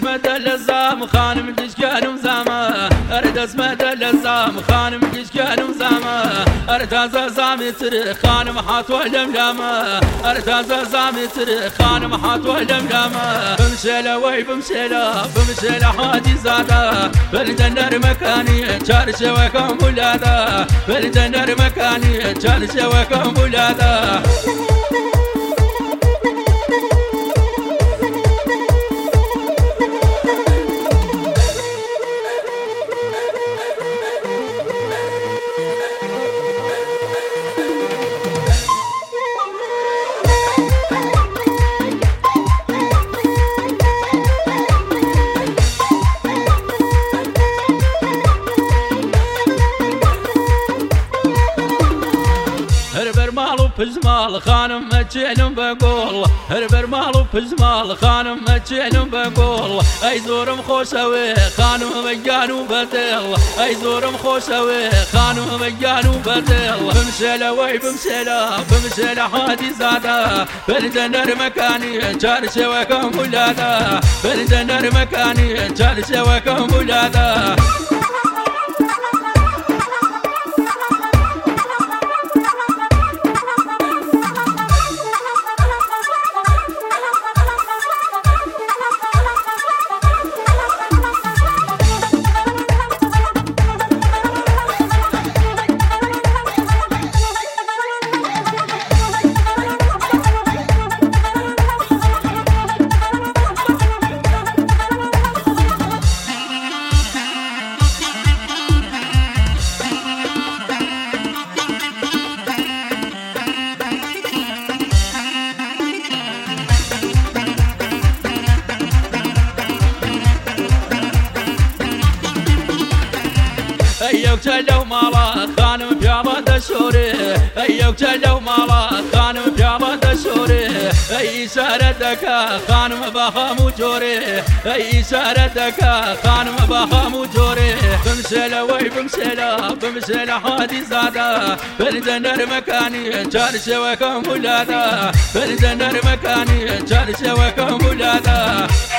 اسمه اللزام خانم دشكان وزامه ارد اسمه اللزام خانم دشكان وزامه ارد زامي تر خانم حات ولملامه ارد زامي تر خانم حات ولملامه بمشيله وي بمشيله حاجي زاده بلدنر مكاني چارشه وكم ولاده بلدنر مكاني چارشه وكم ولاده هربر مالو بزمال خانم متشيلم بقول هربر مالو بزمال خانم متشيلم بقول اي زورم خوشوي خانم مجانو بدل اي زورم خوشوي خانم مجانو بدل بمشيله وي بمشيله حادي زاده بلدنر مكاني چارشه وكم ولاده بلدنر مكاني چارشه وكم ولاده ايوك جلو مالا خانم بيابا دشوري ايوك جلو مالا خانم بيابا دشوري اي شاردك خانم بخام جوري اي شاردك خانم بخام جوري بمشيله وي بمشيله حادي زاده بلدنر مكاني چارشه وكم ولاده بلدنر مكاني چارشه وكم ولاده